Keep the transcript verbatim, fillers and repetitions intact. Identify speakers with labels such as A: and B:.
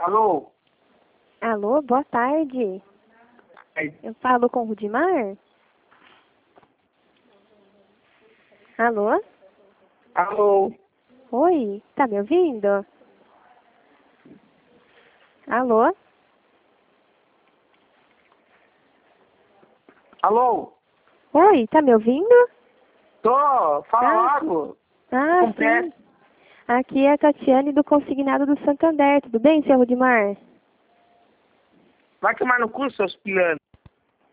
A: Alô?
B: Alô, boa tarde.
A: Aí.
B: Eu falo com o Rudimar? Alô?
A: Alô?
B: Oi, tá me ouvindo? Alô?
A: Alô?
B: Oi, tá me ouvindo?
A: Tô, fala
B: Ah,
A: logo.
B: Ah,
A: Com
B: sim.
A: pressa.
B: Aqui é a Tatiane do Consignado do Santander. Tudo bem, seu Rudimar?
A: Vai tomar no cu, seus pilanos.